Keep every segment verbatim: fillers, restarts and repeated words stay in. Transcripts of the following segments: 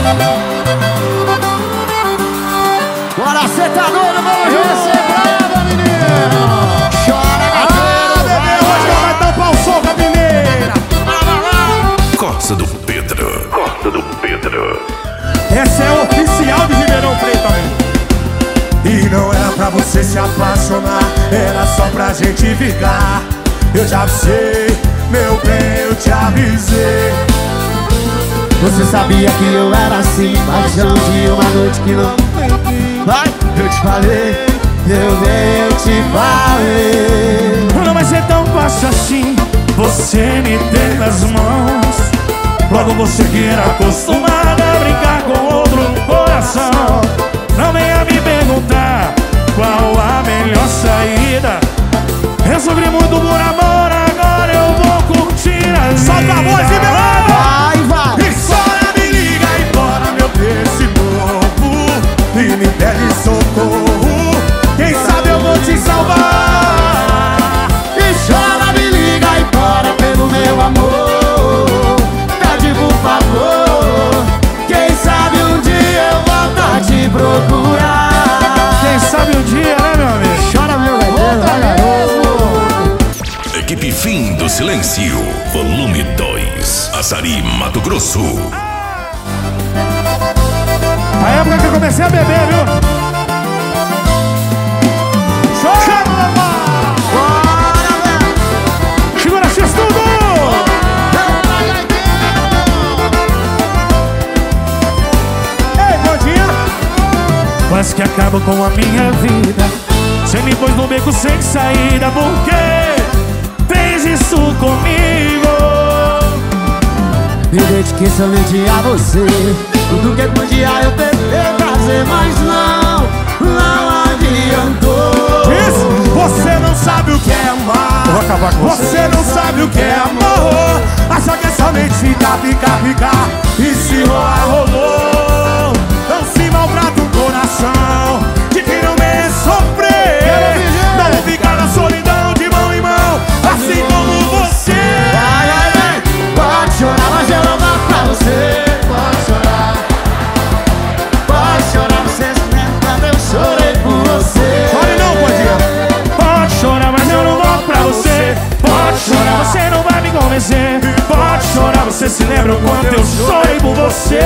Bora, cê tá doido, vamos junto. Brava, menino. Chora, gateiro. Ah, bebê, hoje vai dar um pau sol com a mineira. Costa do Pedro. Costa do Pedro. Essa é oficial de Ribeirão Preto também. E não era pra você se apaixonar, era só pra gente ficar. Eu te avisei, meu bem, eu te avisei. Você sabia que eu era assim, paixão de uma noite que não tem. Vai, eu te falei, eu bem, eu te falei. Não vai ser tão fácil assim, você me tem nas mãos. Logo você que era acostumada a brincar com outro no coração. Não venha me perguntar qual a melhor saída. Eu sofri muito por amor, agora eu vou curtir a vida. Solta a voz e vai, vai. E chora, me liga e bora meu desse povo e me pede socorro. Quem sabe eu vou te salvar. E chora, me liga e bora pelo meu amor. Pede por favor. Quem sabe um dia eu volto a te procurar. Quem sabe um dia, né, meu amigo? Chora, meu garoto, vai, garoto. Equipe Fim do Silêncio, volume dois, Açaí, Mato Grosso. A época que eu comecei a beber, viu? Chora, papai! Bora, velho! Segura a X tudo! Ei, bom dia! Quase que acabo com a minha vida. Você me pôs no beco sem saída. Por quê? Fez isso comigo. Me dediquei somente a você. Tudo que podia eu tentei fazer, mas não, não adiantou. Diz, você não sabe o que é amar. Eu vou acabar com você. Você não sabe o que é amor. Acha que é somente ficar, ficar, ficar. E se rolar, rolou. Não se maltrata o coração de quem não merece sofrer. Não ficar na solidão de mão em mão, assim como você. Vai, vai, vai. Pode chorar, mas eu não dou pra você. Pode chorar. Pode chorar, você se lembra quando eu chorei por você. Chore não, pode. Pode chorar, mas eu não dou pra você. Pode chorar, você não vai me convencer. Pode chorar, você se lembra o quanto eu chorei por você.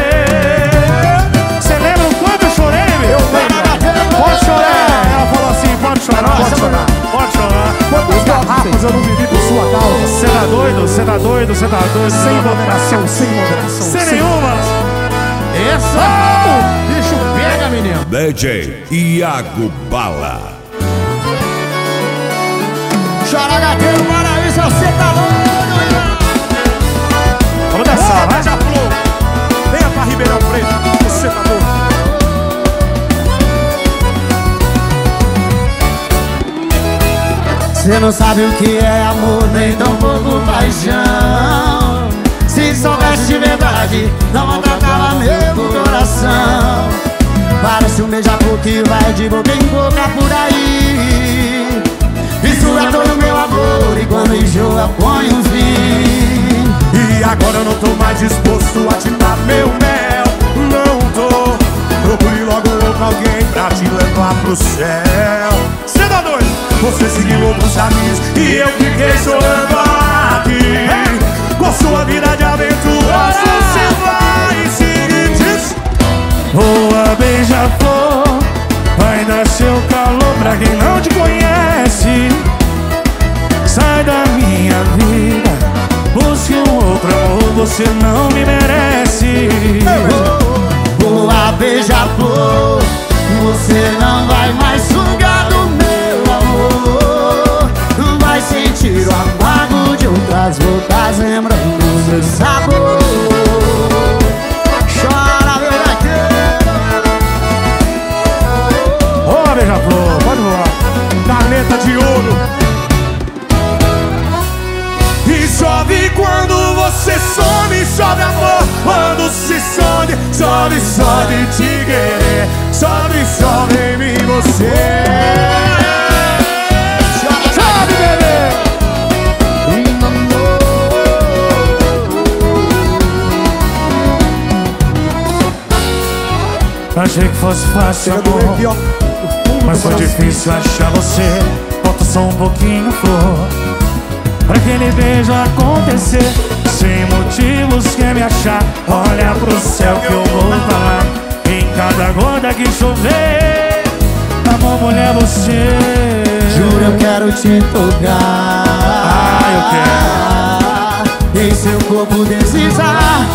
Você lembra o quanto eu chorei, meu? Pode chorar. Ela falou assim, pode chorar, pode chorar. Pode chorar. Quantas garrafas eu não bebi por sua causa? Você tá doido, você tá doido, você tá doido. Sem moderação, sem moderação. Sem nenhuma. Essa, o bicho pega, menino. D J Iago Bala. Chora, gateiro, para isso, você tá louco, irmão. Vamos dançar, vai. Já pulou. Venha pra Ribeirão Preto, você tá louco. Você não sabe o que é amor, nem tão pouco paixão. Se soubesse de verdade, não maltratava meu coração. Parece um beija-flor que vai de boca em boca por aí. Mistura todo o meu amor e quando enjoa põe um fim. E agora eu não tô mais disposto a te dar meu mel. Não tô. Procure logo outro alguém pra te levar pro céu. Cê tá doido? Você seguiu outros caminhos e eu fiquei chorando aqui. Com sua vida de aventura você vai seguir. Diz. Voa, beija-flor, vai dar seu calor pra quem não te conhece. Sai da minha vida, busque um outro amor, você não me merece. Voa, beija-flor, você não vai mais sugar do meu amor. Vai sentir o amargo de outras bocas lembrando o seu sabor. Chora, meu gaiteiro. Ô, beija-flor, pode voar. Caneta de ouro. E chove quando você some, chove amor. Quando se sonhe, chove, chove te querer. Chove, chove em mim você. Chove, chove, bebê. Achei que fosse fácil, amor, mas foi difícil achar você. Falta só um pouquinho, flor, pra aquele beijo acontecer. Sem motivos quer me achar. Olha pro céu que eu vou falar. Em cada gota que chover, amor, mulher, você. Juro, eu quero te tocar. Ah, eu quero. Em seu corpo deslizar.